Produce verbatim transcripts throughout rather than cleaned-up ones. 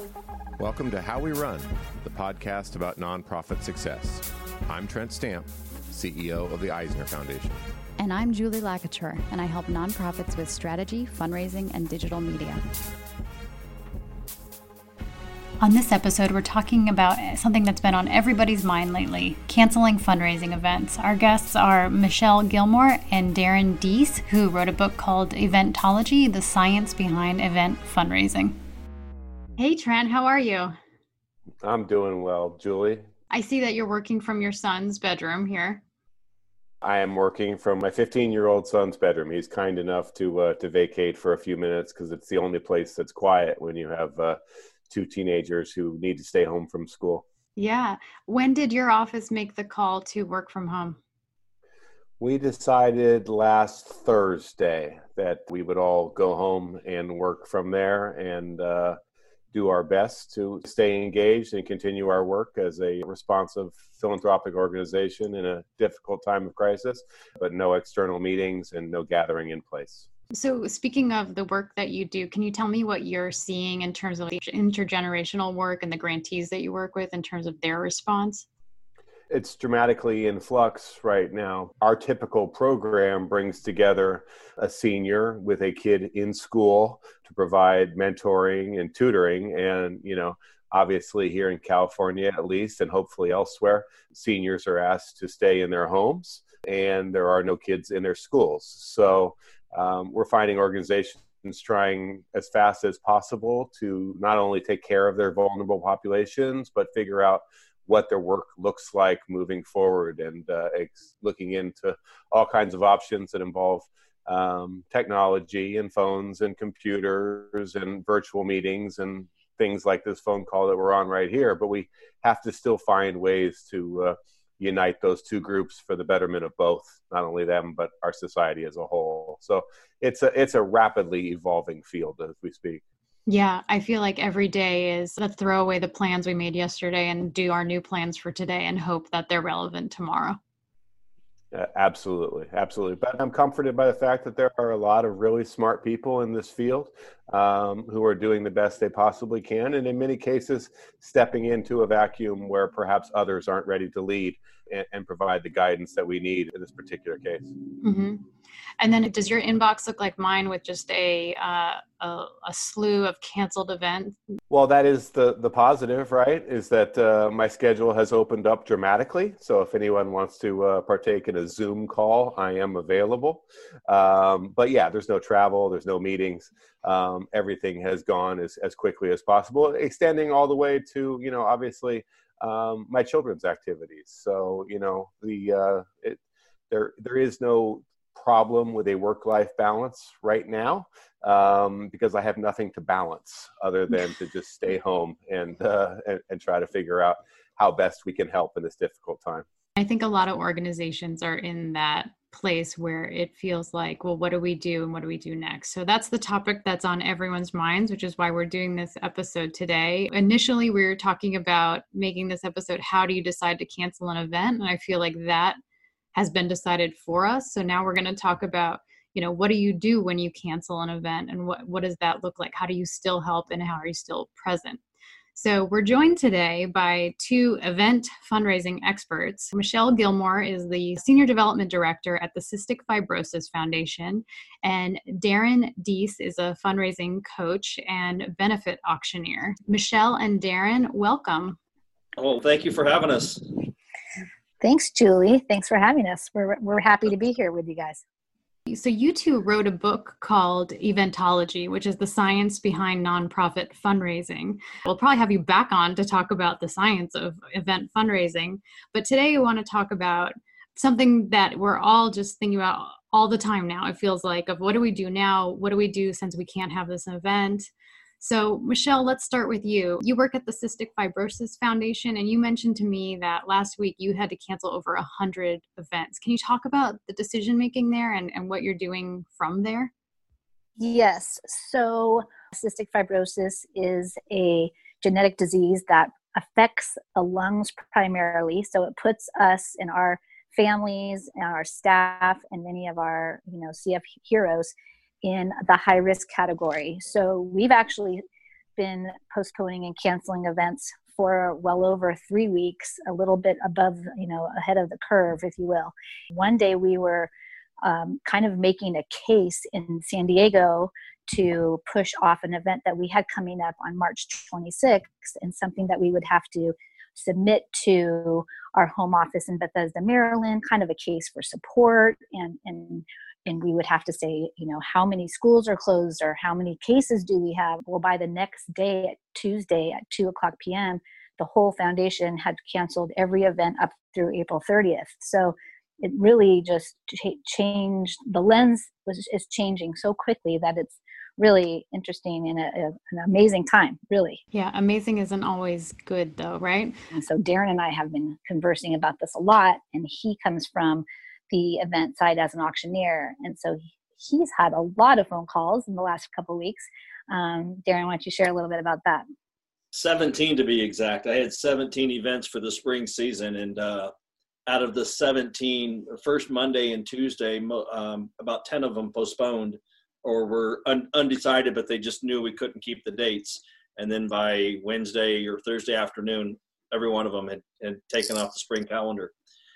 Welcome to How We Run, the podcast about nonprofit success. I'm Trent Stamp, C E O of the Eisner Foundation. And I'm Julie Lacouture, and I help nonprofits with strategy, fundraising, and digital media. On this episode, we're talking about something that's been on everybody's mind lately, canceling fundraising events. Our guests are Michelle Gilmore and Darren Deese, who wrote a book called Eventology, The Science Behind Event Fundraising. Hey, Trent, how are you? I'm doing well, Julie. I see that you're working from your son's bedroom here. I am working from my fifteen-year-old son's bedroom. He's kind enough to uh, to vacate for a few minutes because it's the only place that's quiet when you have uh, two teenagers who need to stay home from school. Yeah. When did your office make the call to work from home? We decided last Thursday that we would all go home and work from there and uh, do our best to stay engaged and continue our work as a responsive philanthropic organization in a difficult time of crisis, but no external meetings and no gathering in place. So speaking of the work that you do, can you tell me what you're seeing in terms of the intergenerational work and the grantees that you work with in terms of their response? It's dramatically in flux right now. Our typical program brings together a senior with a kid in school to provide mentoring and tutoring. And, you know, obviously here in California, at least, and hopefully elsewhere, seniors are asked to stay in their homes and there are no kids in their schools. So um, we're finding organizations trying as fast as possible to not only take care of their vulnerable populations, but figure out what their work looks like moving forward, and uh, ex- looking into all kinds of options that involve um, technology and phones and computers and virtual meetings and things like this phone call that we're on right here. But we have to still find ways to uh, unite those two groups for the betterment of both, not only them, but our society as a whole. So it's a, it's a rapidly evolving field as we speak. Yeah, I feel like every day is let's throw away the plans we made yesterday and do our new plans for today and hope that they're relevant tomorrow. Uh, absolutely. Absolutely. But I'm comforted by the fact that there are a lot of really smart people in this field um, who are doing the best they possibly can. And in many cases, stepping into a vacuum where perhaps others aren't ready to lead and, and provide the guidance that we need in this particular case. Mm-hmm. And then does your inbox look like mine with just a, uh, a a slew of canceled events? Well, that is the, the positive, right, is that uh, my schedule has opened up dramatically. So if anyone wants to uh, partake in a Zoom call, I am available. Um, but yeah, there's no travel, there's no meetings. Um, everything has gone as, as quickly as possible, extending all the way to, you know, obviously um, my children's activities. So, you know, the uh, it, there there is no problem with a work-life balance right now um, because I have nothing to balance other than to just stay home and, uh, and and try to figure out how best we can help in this difficult time. I think a lot of organizations are in that place where it feels like, well, what do we do and what do we do next? So that's the topic that's on everyone's minds, which is why we're doing this episode today. Initially, we were talking about making this episode, how do you decide to cancel an event? And I feel like that has been decided for us. So now we're going to talk about, you know, what do you do when you cancel an event and what, what does that look like? How do you still help and how are you still present? So we're joined today by two event fundraising experts. Michelle Gilmore is the Senior Development Director at the Cystic Fibrosis Foundation, and Darren Deese is a fundraising coach and benefit auctioneer. Michelle and Darren, welcome. Well, thank you for having us. Thanks, Julie. Thanks for having us. We're we're happy to be here with you guys. So you two wrote a book called Eventology, which is the science behind nonprofit fundraising. We'll probably have you back on to talk about the science of event fundraising. But today I want to talk about something that we're all just thinking about all the time now. It feels like, of what do we do now? What do we do since we can't have this event? So Michelle, let's start with you. You work at the Cystic Fibrosis Foundation, and you mentioned to me that last week you had to cancel over one hundred events. Can you talk about the decision-making there and, and what you're doing from there? Yes. So cystic fibrosis is a genetic disease that affects the lungs primarily. So it puts us and our families and our staff and many of our, you know, C F heroes in the high risk category. So we've actually been postponing and canceling events for well over three weeks, a little bit above, you know, ahead of the curve, if you will. One day we were um, kind of making a case in San Diego to push off an event that we had coming up on March twenty-sixth, and something that we would have to submit to our home office in Bethesda, Maryland, kind of a case for support. And, and, and we would have to say, you know, how many schools are closed or how many cases do we have? Well, by the next day, at Tuesday at two o'clock p.m., the whole foundation had canceled every event up through April thirtieth. So it really just ch- changed. The lens was is changing so quickly that it's really interesting and a, a, an amazing time, really. Yeah, amazing isn't always good though, right? And so Darren and I have been conversing about this a lot, and he comes from the event side as an auctioneer. And so he's had a lot of phone calls in the last couple of weeks. Um, Darren, why don't you share a little bit about that? seventeen to be exact. I had seventeen events for the spring season, and uh, out of the seventeen, first Monday and Tuesday, um, about ten of them postponed or were un- undecided, but they just knew we couldn't keep the dates. And then by Wednesday or Thursday afternoon, every one of them had, had taken off the spring calendar.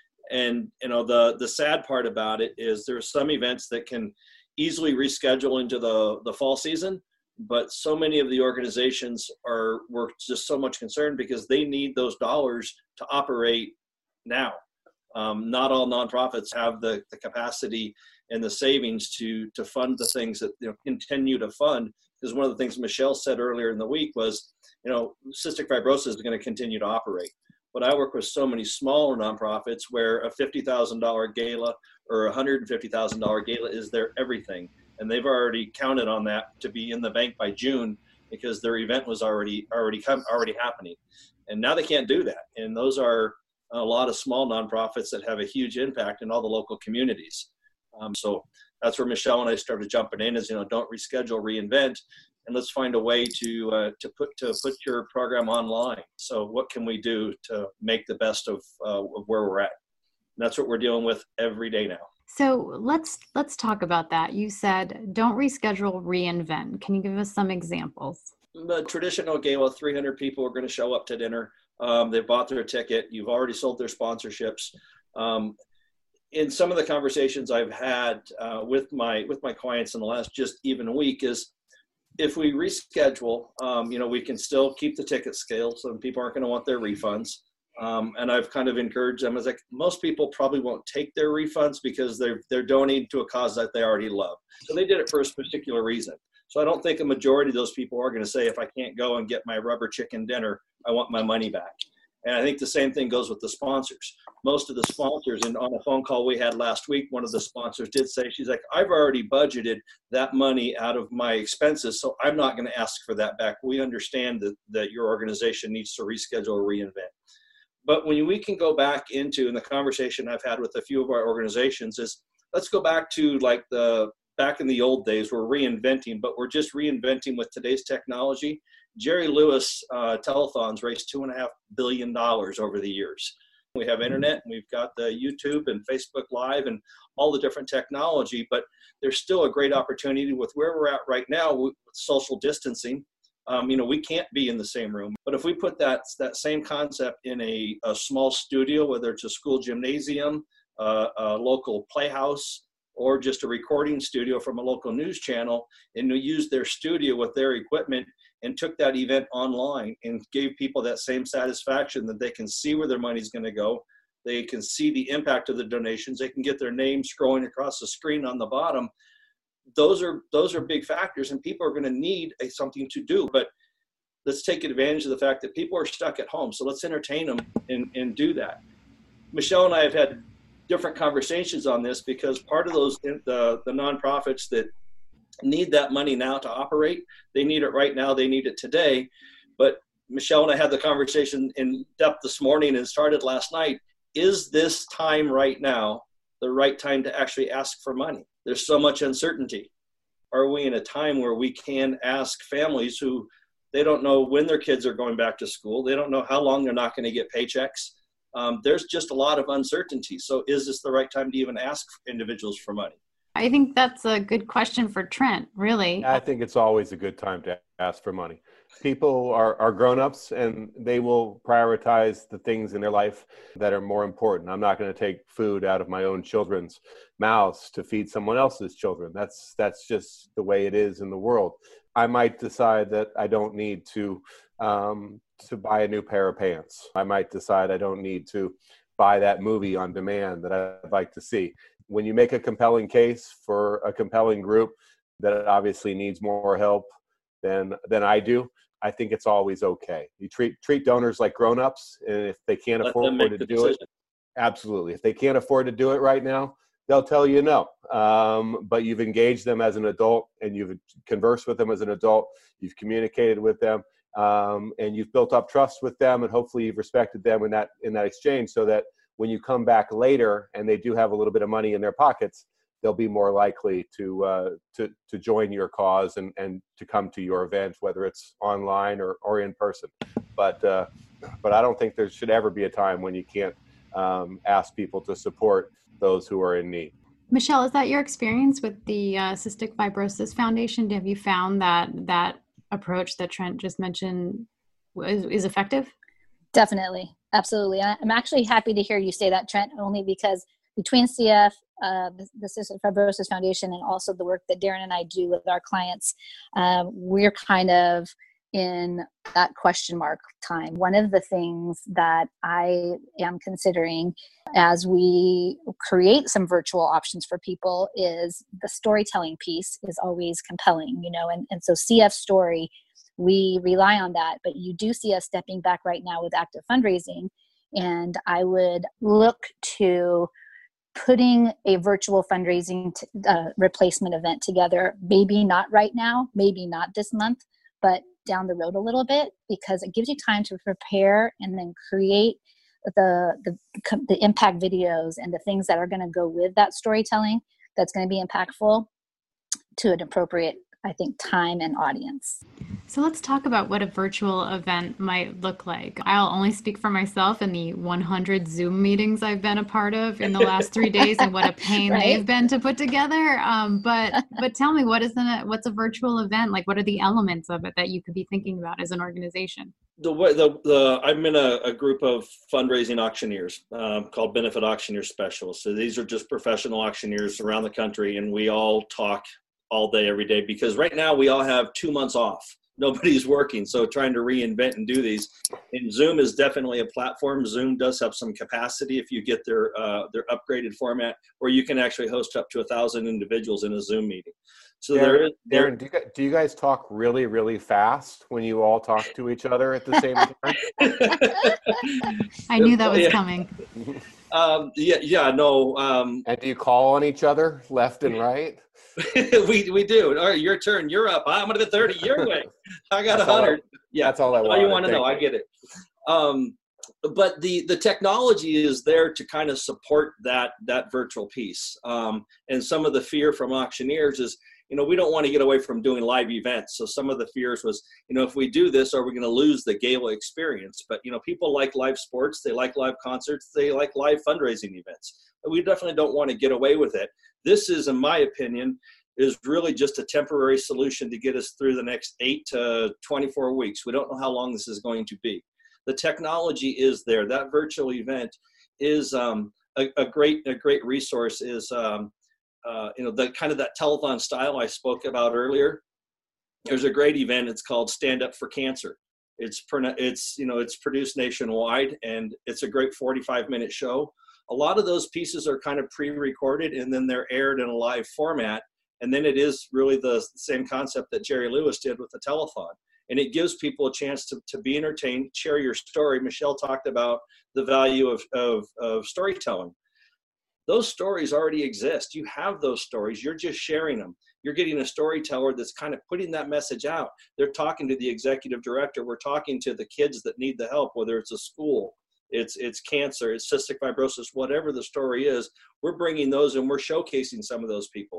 And, you know, the, the sad part about it is there are some events that can easily reschedule into the, the fall season, but so many of the organizations are, were just so much concerned because they need those dollars to operate now. Um, not all nonprofits have the, the capacity and the savings to to fund the things that, you know, continue to fund. Because one of the things Michelle said earlier in the week was, you know, cystic fibrosis is going to continue to operate. But I work with so many smaller nonprofits where a fifty thousand dollars gala or a one hundred fifty thousand dollars gala is their everything. And they've already counted on that to be in the bank by June because their event was already already come, already happening. And now they can't do that. And those are a lot of small nonprofits that have a huge impact in all the local communities. Um, so that's where Michelle and I started jumping in is, you know, don't reschedule, reinvent, and let's find a way to uh, to put to put your program online. So what can we do to make the best of, uh, of where we're at? And that's what we're dealing with every day now. So let's let's talk about that. You said don't reschedule, reinvent. Can you give us some examples? The traditional gala, three hundred people are going to show up to dinner. Um, they bought their ticket. You've already sold their sponsorships. Um, in some of the conversations I've had uh, with my with my clients in the last just even week is if we reschedule, um, you know, we can still keep the ticket scale, so people aren't going to want their refunds. Um, and I've kind of encouraged them as like most people probably won't take their refunds because they're they're donating to a cause that they already love. So they did it for a particular reason. So I don't think a majority of those people are going to say, if I can't go and get my rubber chicken dinner, I want my money back. And I think the same thing goes with the sponsors. Most of the sponsors, and on a phone call we had last week, one of the sponsors did say, she's like, I've already budgeted that money out of my expenses, so I'm not going to ask for that back. We understand that, that your organization needs to reschedule or reinvent. But when we can go back into, and the conversation I've had with a few of our organizations is, let's go back to like the, back in the old days, we're reinventing, but we're just reinventing with today's technology. Jerry Lewis uh, telethons raised two and a half billion dollars over the years. We have internet, and we've got the YouTube and Facebook Live and all the different technology, but there's still a great opportunity with where we're at right now with social distancing. Um, you know, we can't be in the same room, but if we put that that same concept in a, a small studio, whether it's a school gymnasium, uh, a local playhouse, or just a recording studio from a local news channel, and we use their studio with their equipment and took that event online and gave people that same satisfaction that they can see where their money's going to go. They can see the impact of the donations. They can get their name scrolling across the screen on the bottom. Those are those are big factors, and people are going to need a, something to do. But let's take advantage of the fact that people are stuck at home. So let's entertain them and, and do that. Michelle and I have had different conversations on this because part of those, the, the nonprofits that need that money now to operate, they need it right now, they need it today. But Michelle and I had the conversation in depth this morning and started last night. Is this time right now the right time to actually ask for money? There's so much uncertainty. Are we in a time where we can ask families who they don't know when their kids are going back to school, they don't know how long they're not going to get paychecks? Um, there's just a lot of uncertainty. So is this the right time to even ask individuals for money? I think that's a good question for Trent, really. I think it's always a good time to ask for money. People are, are grown-ups and they will prioritize the things in their life that are more important. I'm not going to take food out of my own children's mouths to feed someone else's children. That's that's just the way it is in the world. I might decide that I don't need to um, to buy a new pair of pants. I might decide I don't need to buy that movie on demand that I'd like to see. When you make a compelling case for a compelling group that obviously needs more help than than I do, I think it's always okay. You treat treat donors like grown-ups, and if they can't Let afford to do decision. it, absolutely. If they can't afford to do it right now, they'll tell you no. Um, but you've engaged them as an adult, and you've conversed with them as an adult. You've communicated with them, um, and you've built up trust with them, and hopefully you've respected them in that in that exchange, so that when you come back later and they do have a little bit of money in their pockets, they'll be more likely to uh, to to join your cause and, and to come to your event, whether it's online or, or in person. But uh, but I don't think there should ever be a time when you can't um, ask people to support those who are in need. Michelle, is that your experience with the uh, Cystic Fibrosis Foundation? Have you found that that approach that Trent just mentioned is, is effective? Definitely. Absolutely. I'm actually happy to hear you say that, Trent, only because between C F, uh, the Cystic Fibrosis Foundation, and also the work that Darren and I do with our clients, uh, we're kind of in that question mark time. One of the things that I am considering as we create some virtual options for people is the storytelling piece is always compelling, you know, and, and so C F Story, we rely on that, but you do see us stepping back right now with active fundraising. And I would look to putting a virtual fundraising t- uh, replacement event together, maybe not right now, maybe not this month, but down the road a little bit, because it gives you time to prepare and then create the, the, the impact videos and the things that are going to go with that storytelling that's going to be impactful to an appropriate, I think, time and audience. So let's talk about what a virtual event might look like. I'll only speak for myself and the one hundred Zoom meetings I've been a part of in the last three days and what a pain Right? they've been to put together. Um, but but tell me, what is the, what's a virtual event? Like, what are the elements of it that you could be thinking about as an organization? The way the, the I'm in a, a group of fundraising auctioneers um, called Benefit Auctioneer Specialists. So these are just professional auctioneers around the country, and we all talk all day, every day, because right now we all have two months off. Nobody's working, so trying to reinvent and do these. And Zoom is definitely a platform. Zoom does have some capacity if you get their uh, their upgraded format, where you can actually host up to a thousand individuals in a Zoom meeting. So Darren, there is. There, Darren, do you, guys, do you guys talk really, really fast when you all talk to each other at the same time? I knew that was yeah. coming. Um, yeah, yeah, no. Um, And do you call on each other left and right? we we do. All right, your turn. You're up. I'm gonna be thirty. Your way. I got a hundred. Yeah, that's all I all wanted. you want to Thank know. you. I get it. Um, but the the technology is there to kind of support that that virtual piece. Um, and some of the fear from auctioneers is, you know, we don't want to get away from doing live events. So some of the fears was, you know, if we do this, are we going to lose the gala experience? But, you know, people like live sports. They like live concerts. They like live fundraising events. But we definitely don't want to get away with it. This is, in my opinion, is really just a temporary solution to get us through the next eight to twenty-four weeks. We don't know how long this is going to be. The technology is there. That virtual event is um, a, a great a great resource. Is um, uh, you know, the kind of that telethon style I spoke about earlier. There's a great event. It's called Stand Up for Cancer. It's it's you know it's produced nationwide, and it's a great forty-five minute show. A lot of those pieces are kind of pre-recorded, and then they're aired in a live format. And then it is really the same concept that Jerry Lewis did with the telethon. And it gives people a chance to, to be entertained, share your story. Michelle talked about the value of, of, of storytelling. Those stories already exist. You have those stories. You're just sharing them. You're getting a storyteller that's kind of putting that message out. They're talking to the executive director. We're talking to the kids that need the help, whether it's a school, it's it's cancer, it's cystic fibrosis, whatever the story is. We're bringing those and we're showcasing some of those people.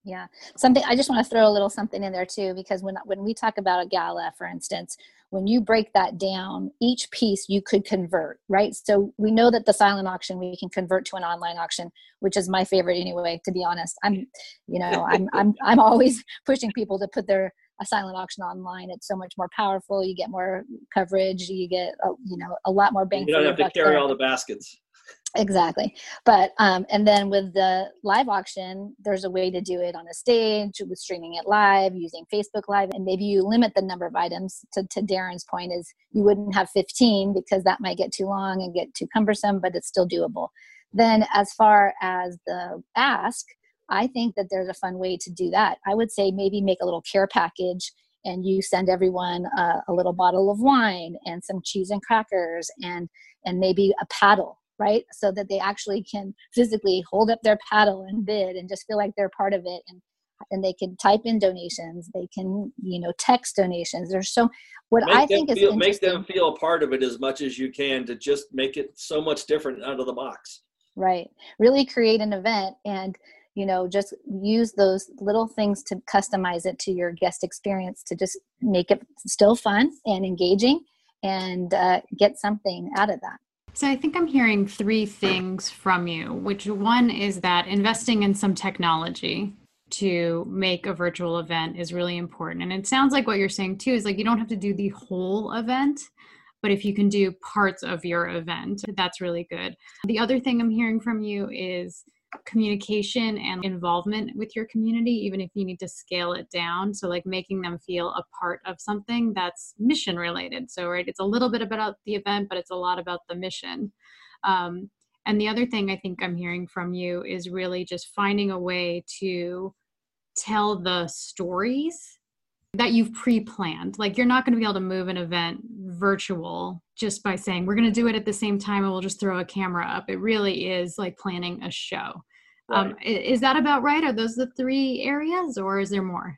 Yeah. Something, I just want to throw a little something in there too, because when, when we talk about a gala, for instance, when you break that down, each piece you could convert, right? So we know that the silent auction, we can convert to an online auction, which is my favorite anyway, to be honest. I'm, you know, I'm, I'm, I'm always pushing people to put their a silent auction online. It's so much more powerful. You get more coverage. You get, a, you know, a lot more bang you for your buck. You don't have to carry there. all the baskets. Exactly. But, um, and then with the live auction, there's a way to do it on a stage with streaming it live using Facebook Live. And maybe you limit the number of items to, to Darren's point is you wouldn't have fifteen because that might get too long and get too cumbersome, but it's still doable. Then as far as the ask, I think that there's a fun way to do that. I would say maybe make a little care package and you send everyone a, a little bottle of wine and some cheese and crackers and, and maybe a paddle, right? So that they actually can physically hold up their paddle and bid and just feel like they're part of it. And, and they can type in donations. They can, you know, text donations. There's so, what make I think is feel, interesting. Make them feel a part of it as much as you can to just make it so much different out of the box. Right. Really create an event and, you know, just use those little things to customize it to your guest experience to just make it still fun and engaging and uh, get something out of that. So I think I'm hearing three things from you, which one is that investing in some technology to make a virtual event is really important. And it sounds like what you're saying too is like, you don't have to do the whole event, but if you can do parts of your event, that's really good. The other thing I'm hearing from you is communication and involvement with your community, even if you need to scale it down. So like making them feel a part of something that's mission related. So, right, it's a little bit about the event, but it's a lot about the mission. Um, and the other thing I think I'm hearing from you is really just finding a way to tell the stories that you've pre-planned. Like you're not going to be able to move an event virtual just by saying, we're going to do it at the same time and we'll just throw a camera up. It really is like planning a show. Right. Um, is that about right? Are those the three areas or is there more?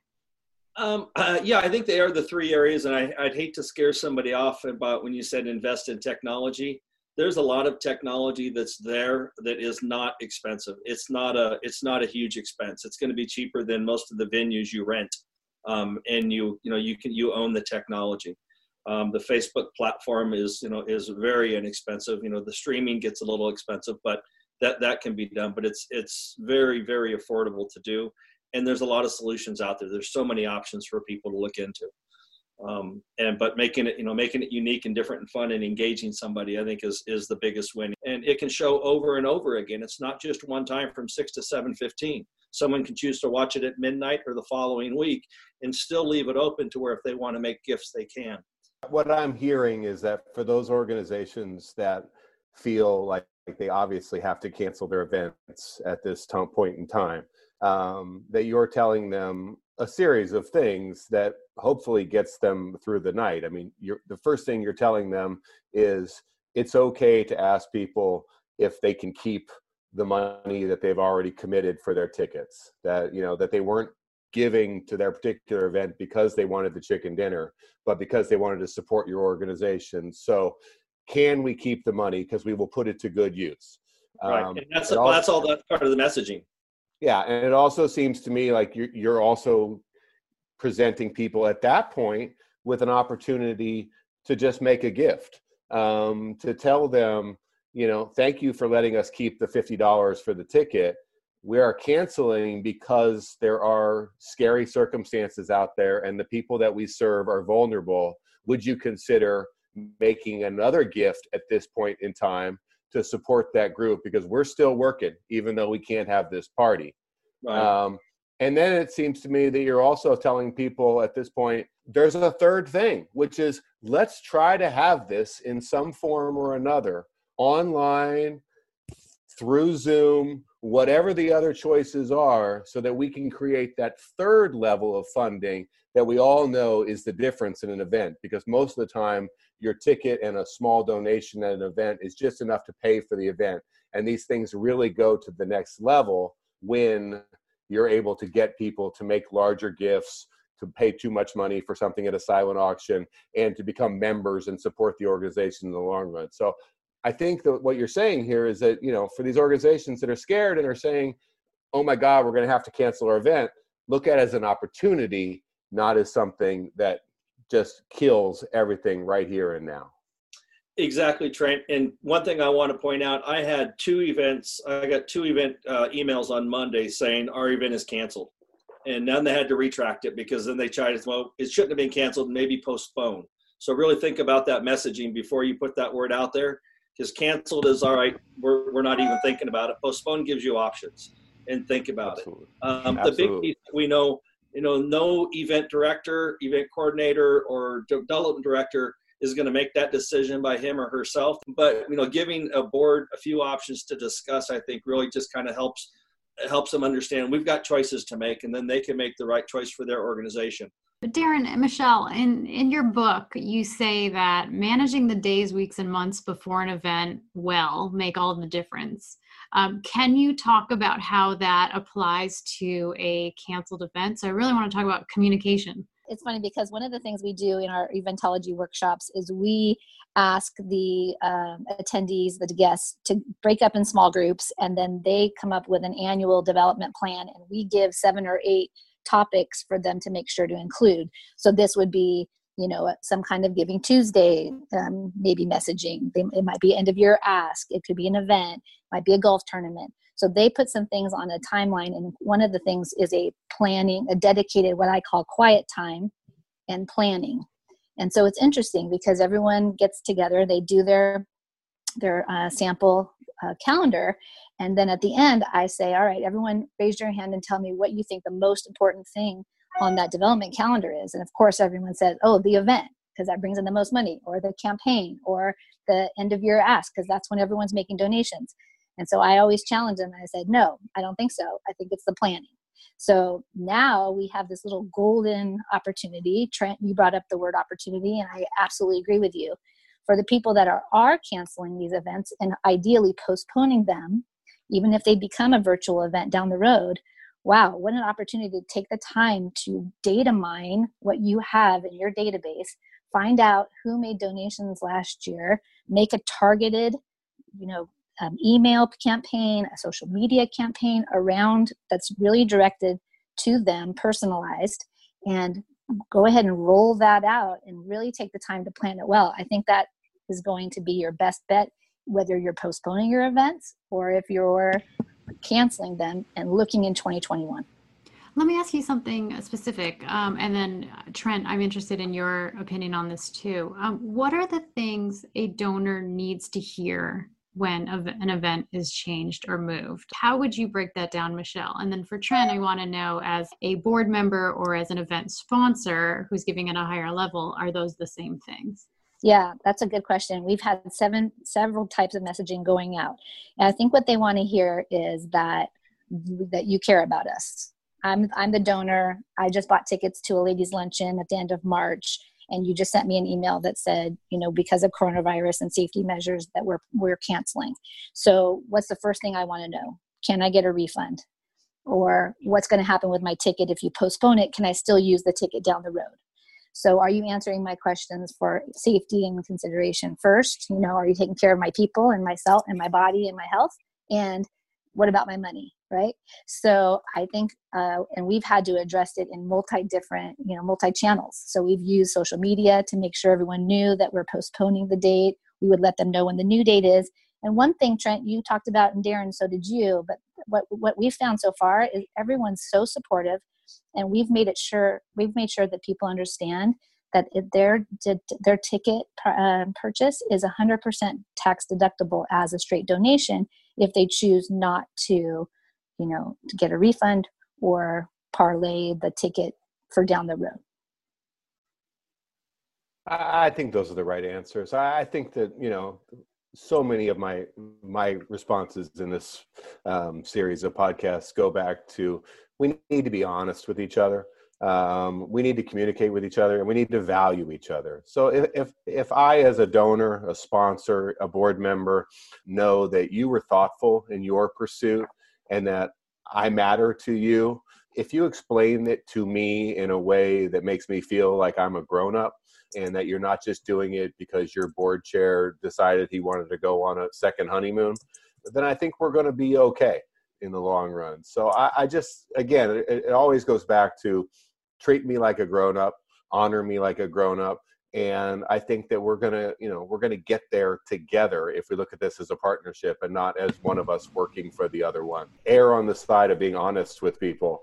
Um, uh, yeah, I think they are the three areas. And I, I'd hate to scare somebody off about when you said invest in technology. There's a lot of technology that's there that is not expensive. It's not a, it's not a huge expense. It's going to be cheaper than most of the venues you rent. Um, and you, you know, you can, you own the technology. Um, the Facebook platform is, you know, is very inexpensive. You know, the streaming gets a little expensive, but that, that can be done, but it's, it's very, very affordable to do. And there's a lot of solutions out there. There's so many options for people to look into. Um, and, but making it, you know, making it unique and different and fun and engaging somebody, I think is, is the biggest win. And it can show over and over again. It's not just one time from six to seven fifteen. Someone can choose to watch it at midnight or the following week and still leave it open to where if they want to make gifts, they can. What I'm hearing is that for those organizations that feel like they obviously have to cancel their events at this t- point in time, um, that you're telling them a series of things that hopefully gets them through the night. I mean, you're, the first thing you're telling them is it's okay to ask people if they can keep the money that they've already committed for their tickets, that, you know, that they weren't giving to their particular event because they wanted the chicken dinner, but because they wanted to support your organization. So can we keep the money? Because we will put it to good use. Right. Um, and that's, also, that's all that's part of the messaging. Yeah. And it also seems to me like you're, you're also presenting people at that point with an opportunity to just make a gift, um, to tell them, you know, thank you for letting us keep the fifty dollars for the ticket. We are canceling because there are scary circumstances out there and the people that we serve are vulnerable. Would you consider making another gift at this point in time to support that group? Because we're still working, even though we can't have this party. Right. Um, and then it seems to me that you're also telling people at this point, there's a third thing, which is let's try to have this in some form or another, online, through Zoom, whatever the other choices are, so that we can create that third level of funding that we all know is the difference in an event. Because most of the time, your ticket and a small donation at an event is just enough to pay for the event. And these things really go to the next level when you're able to get people to make larger gifts, to pay too much money for something at a silent auction, and to become members and support the organization in the long run. So I think that what you're saying here is that, you know, for these organizations that are scared and are saying, oh my God, we're going to have to cancel our event, look at it as an opportunity, not as something that just kills everything right here and now. Exactly, Trent. And one thing I want to point out, I had two events. I got two event uh, emails on Monday saying our event is canceled. And then they had to retract it because then they tried to, well, it shouldn't have been canceled, maybe postponed. So really think about that messaging before you put that word out there, because canceled is all right. We're, we're not even thinking about it. Postponed gives you options, and think about Absolutely. it. Um, Absolutely. The big piece that we know, you know, no event director, event coordinator, or development director is going to make that decision by him or herself. But, you know, giving a board a few options to discuss, I think really just kind of helps helps them understand we've got choices to make, and then they can make the right choice for their organization. But Darren and Michelle, in, in your book, you say that managing the days, weeks, and months before an event well make all the difference. Um, can you talk about how that applies to a canceled event? So I really want to talk about communication. It's funny because one of the things we do in our eventology workshops is we ask the um, attendees, the guests, to break up in small groups, and then they come up with an annual development plan, and we give seven or eight topics for them to make sure to include. So this would be, you know, some kind of Giving Tuesday, um, maybe messaging. They, it might be end of year ask. It could be an event, might be a golf tournament. So they put some things on a timeline, and one of the things is a planning, a dedicated, what I call quiet time and planning. And so it's interesting because everyone gets together, they do their their uh, sample uh, calendar, and then at the end I say, all right, everyone raise your hand and tell me what you think the most important thing on that development calendar is. And of course everyone says, oh, the event, because that brings in the most money, or the campaign, or the end of year ask, because that's when everyone's making donations. And so I always challenge them, and I said, no, I don't think so. I think it's the planning. So now we have this little golden opportunity. Trent, you brought up the word opportunity, and I absolutely agree with you. For the people that are, are canceling these events and ideally postponing them, even if they become a virtual event down the road, wow, what an opportunity to take the time to data mine what you have in your database, find out who made donations last year, make a targeted, you know, Um, email campaign, a social media campaign around that's really directed to them, personalized, and go ahead and roll that out and really take the time to plan it well. I think that is going to be your best bet, whether you're postponing your events or if you're canceling them and looking in twenty twenty-one. Let me ask you something specific. Um, and then Trent, I'm interested in your opinion on this too. Um, what are the things a donor needs to hear when an event is changed or moved? How would you break that down, Michelle? And then for Trent, I want to know, as a board member or as an event sponsor who's giving at a higher level, are those the same things? Yeah, that's a good question. We've had seven, several types of messaging going out. And I think what they want to hear is that, that you care about us. I'm, I'm the donor. I just bought tickets to a ladies' luncheon at the end of March. And you just sent me an email that said, you know, because of coronavirus and safety measures that we're we're canceling. So what's the first thing I want to know? Can I get a refund? Or what's going to happen with my ticket if you postpone it? Can I still use the ticket down the road? So are you answering my questions for safety and consideration first? You know, are you taking care of my people and myself and my body and my health? And what about my money, right? So I think, uh, and we've had to address it in multi-different, you know, multi-channels. So we've used social media to make sure everyone knew that we're postponing the date. We would let them know when the new date is. And one thing, Trent, you talked about, and Darren, so did you, but what what we've found so far is everyone's so supportive, and we've made it sure, we've made sure that people understand that if their their ticket uh, purchase is one hundred percent tax deductible as a straight donation if they choose not to, you know, to get a refund or parlay the ticket for down the road. I think those are the right answers. I think that, you know, so many of my my responses in this um, series of podcasts go back to, we need to be honest with each other. Um, we need to communicate with each other, and we need to value each other. So if, if, if I, as a donor, a sponsor, a board member, know that you were thoughtful in your pursuit and that I matter to you, if you explain it to me in a way that makes me feel like I'm a grown-up and that you're not just doing it because your board chair decided he wanted to go on a second honeymoon, then I think we're going to be okay. in the long run. So I, I just, again, it, it always goes back to treat me like a grown-up, honor me like a grown-up. And I think that we're going to, you know, we're going to get there together if we look at this as a partnership and not as one of us working for the other one. Err on the side of being honest with people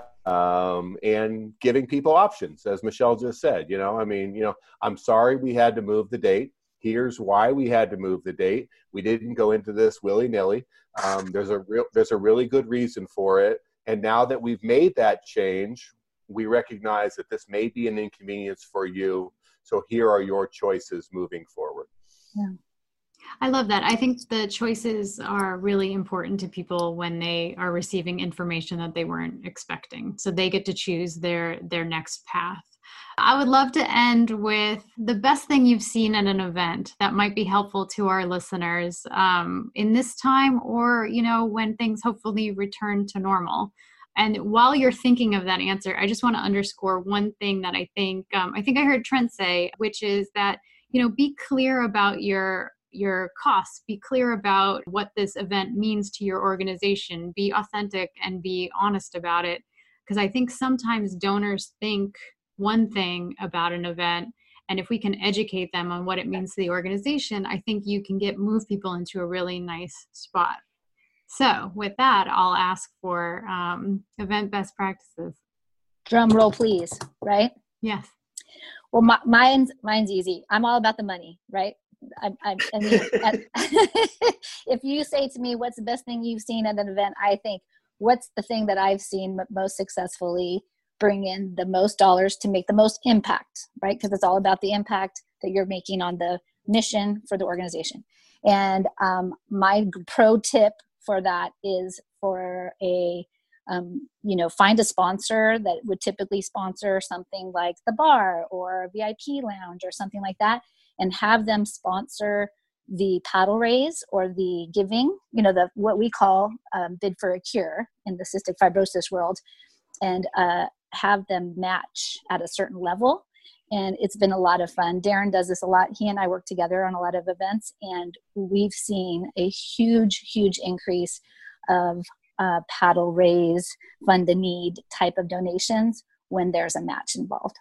um, and giving people options, as Michelle just said. You know, I mean, you know, I'm sorry we had to move the date. Here's why we had to move the date. We didn't go into this willy-nilly. Um, there's a real, there's a really good reason for it. And now that we've made that change, we recognize that this may be an inconvenience for you. So here are your choices moving forward. Yeah. I love that. I think the choices are really important to people when they are receiving information that they weren't expecting. So they get to choose their, their next path. I would love to end with the best thing you've seen at an event that might be helpful to our listeners um, in this time, or, you know, when things hopefully return to normal. And while you're thinking of that answer, I just want to underscore one thing that I think, um, I think I heard Trent say, which is that, you know, be clear about your, your costs, be clear about what this event means to your organization, be authentic and be honest about it. Because I think sometimes donors think one thing about an event, and if we can educate them on what it means to the organization, I think you can get, move people into a really nice spot. So with that, I'll ask for um, event best practices. Drum roll, please. Right? Yes. Well, my, mine's mine's easy. I'm all about the money, right? I, I, I mean, at, if you say to me, "What's the best thing you've seen at an event?" I think, "What's the thing that I've seen most successfully bring in the most dollars to make the most impact?" Right? Because it's all about the impact that you're making on the mission for the organization. And um, my pro tip for that is for a, um, you know, find a sponsor that would typically sponsor something like the bar or a V I P lounge or something like that, and have them sponsor the paddle raise or the giving, you know, the what we call um, bid for a cure in the cystic fibrosis world, and uh, have them match at a certain level. And it's been a lot of fun. Darren does this a lot. He and I work together on a lot of events, and we've seen a huge, huge increase of uh, paddle raise, fund a need type of donations when there's a match involved.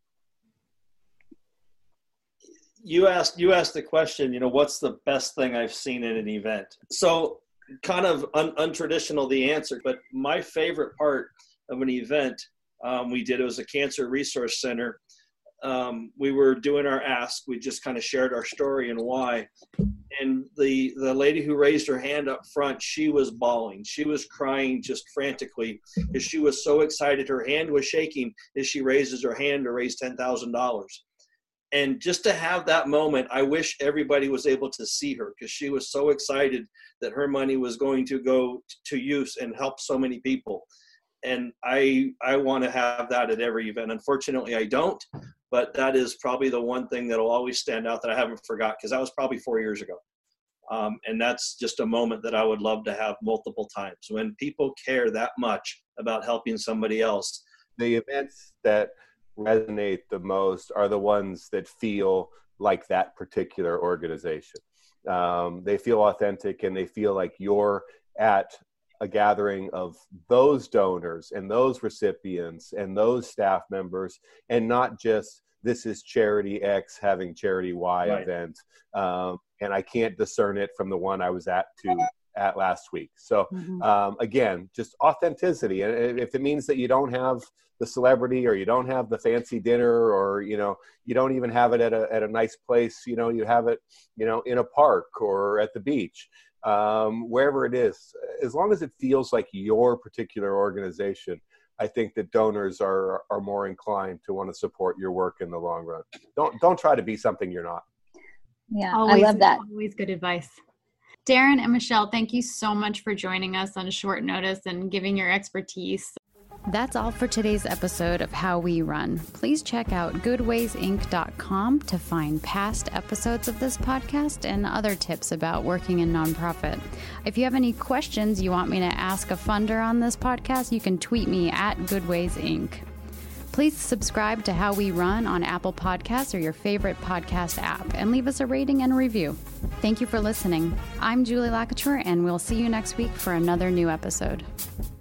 You asked, you asked the question, you know, what's the best thing I've seen at an event? So kind of un- untraditional, the answer, but my favorite part of an event um, we did, it was a cancer resource center. Um, we were doing our ask. We just kind of shared our story and why. And the, the lady who raised her hand up front, she was bawling. She was crying just frantically because she was so excited. Her hand was shaking as she raises her hand to raise ten thousand dollars. And just to have that moment, I wish everybody was able to see her because she was so excited that her money was going to go to use and help so many people. And I I want to have that at every event. Unfortunately, I don't, but that is probably the one thing that will always stand out that I haven't forgot, because that was probably four years ago. Um, and that's just a moment that I would love to have multiple times. When people care that much about helping somebody else. The events that resonate the most are the ones that feel like that particular organization. Um, they feel authentic, and they feel like you're at a gathering of those donors and those recipients and those staff members, and not just this is charity X having charity Y right. event. Um, and I can't discern it from the one I was at to at last week. So mm-hmm. um, again, just authenticity. And if it means that you don't have the celebrity, or you don't have the fancy dinner, or, you know, you don't even have it at a, at a nice place, you know, you have it, you know, in a park or at the beach, um, wherever it is, as long as it feels like your particular organization, I think that donors are, are more inclined to want to support your work in the long run. Don't, don't try to be something you're not. Yeah. Always, I love that. Always good advice. Darren and Michelle, thank you so much for joining us on short notice and giving your expertise. That's all for today's episode of How We Run. Please check out goodways inc dot com to find past episodes of this podcast and other tips about working in nonprofit. If you have any questions you want me to ask a funder on this podcast, you can tweet me at Goodways Incorporated. Please subscribe to How We Run on Apple Podcasts or your favorite podcast app, and leave us a rating and a review. Thank you for listening. I'm Julie Lacouture, and we'll see you next week for another new episode.